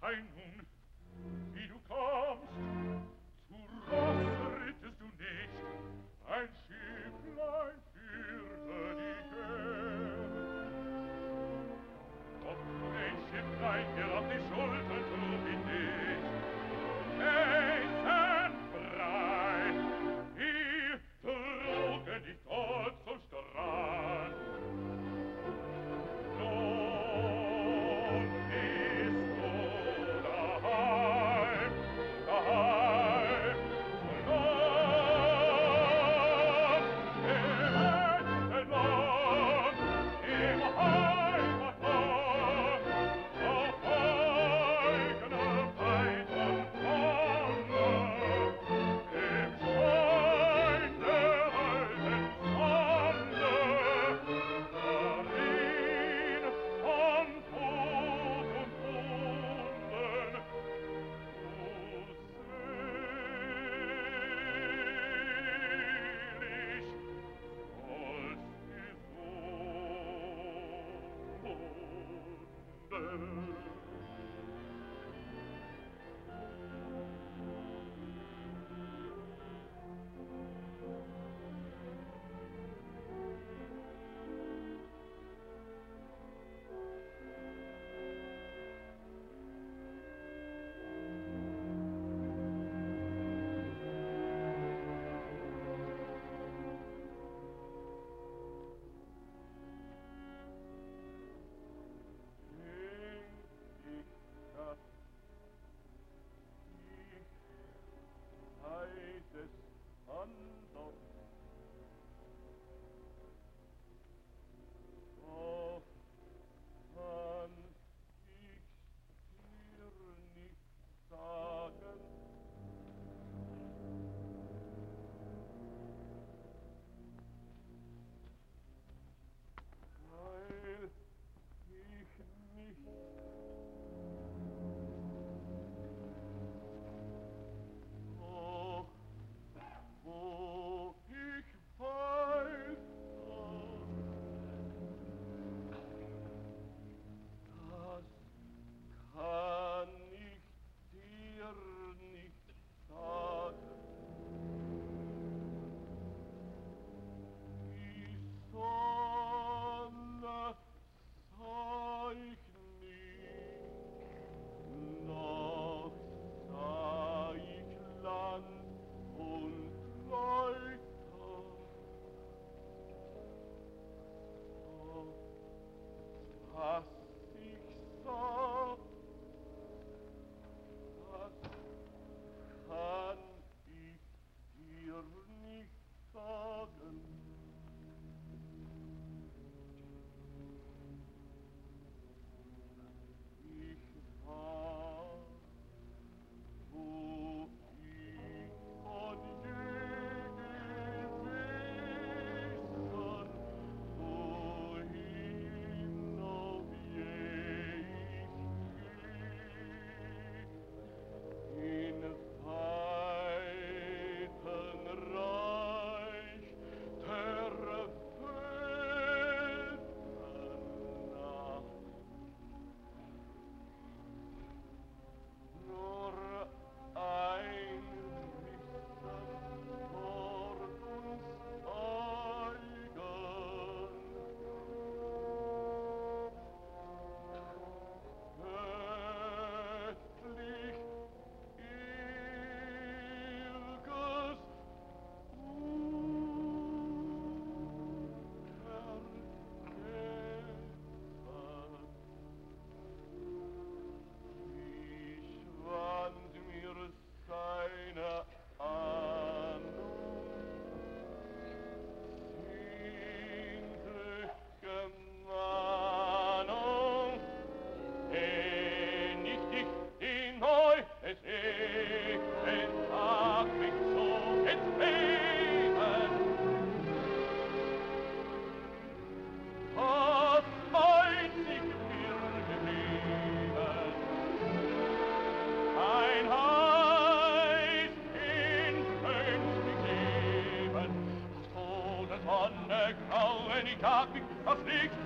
Ei nun, wie du kommst, zu Ross rittest du nicht, ein Schifflein führte dich her. Ob du ein Schifflein hier auf die Schultern trug ihn nicht, Eisenbreit, die trugen dich dort zum Strand. Nun bist du daheim, daheim, verloren, im Land, im Heimatland, auf eigener Weiden Fahne, im Schein der alten Sonne, darin von Tod und Wunden, du selig sollst gesunden. Sonne grau, wenn ich tag mich verfliegt,